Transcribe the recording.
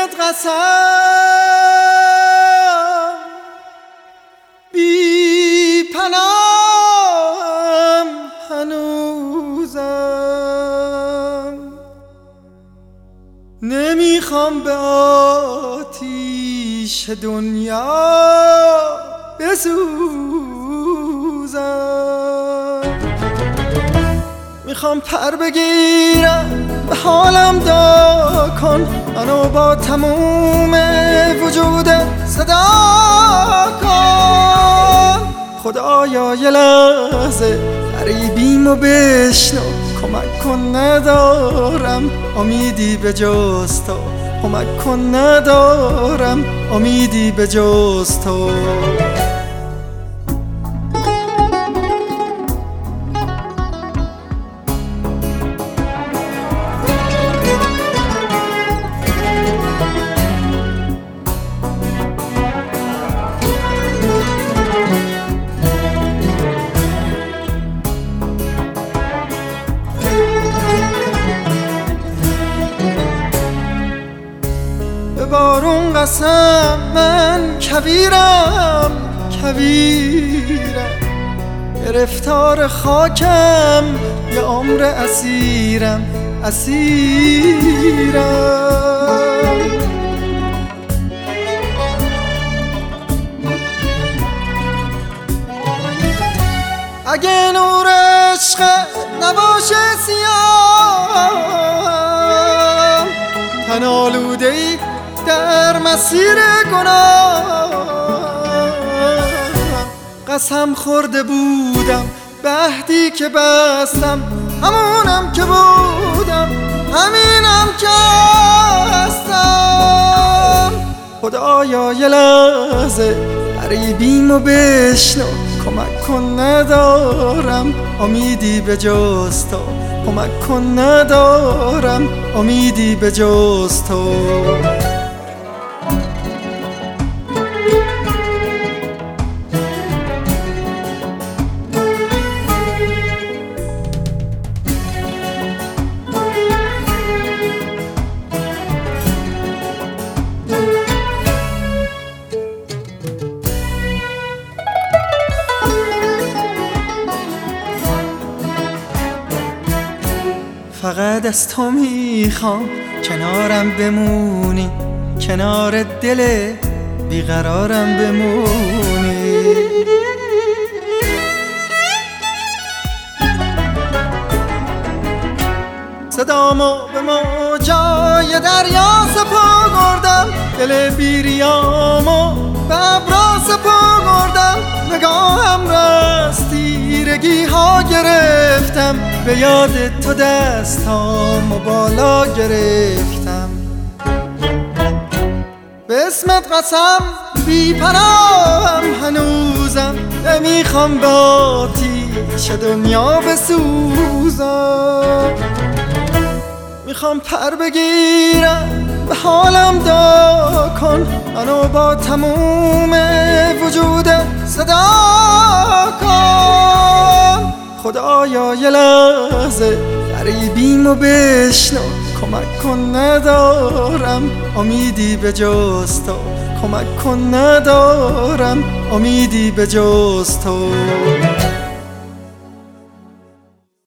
اسمت قسم بی پناهم هنوزم، نمیخوام به آتیش دنیا بسوزم. میخوام پر بگیرم به حالم دا کن، منو با تموم وجودت صدا کن. خدایا یه لحظه غریبیمو بشنو، کمک کن ندارم امیدی به جز تو، کمک کن ندارم امیدی به جز تو. بارون قسم من کویرم کویرم، گرفتار خاکم یه عمر اسیرم اسیرم. اگه نور عشق نباشه سیاه، تن آلوده‌ای در مسیر گناه. قسم خورده بودم به عهدی که بستم، همونم که بودم همینم که هستم. خدایا یه لحظه غریبیمو بشنو، کمک کن ندارم امیدی به جز تو، کمک کن ندارم امیدی به جز تو. فقط از تو میخوام کنارم بمونی، کنار دل بیقرارم بمونی. صدامو به موجای دریا سپردم، دل بیریامو به ابرا سپردم. نگاهم رست تیرگی ها گرفتم، به یاد تو دستامو بالا گرفتم. به اسمت قسم بی پناهم هنوزم، نمیخوام به آتیش دنیا بسوزم. میخوام پر بگیرم به حالم دا کن، منو با تموم وجودت صدا کن. خدایا یه لحظه غریبیمو بشنو، کمک کن ندارم امیدی به جز تو، کمک کن ندارم امیدی به جز تو.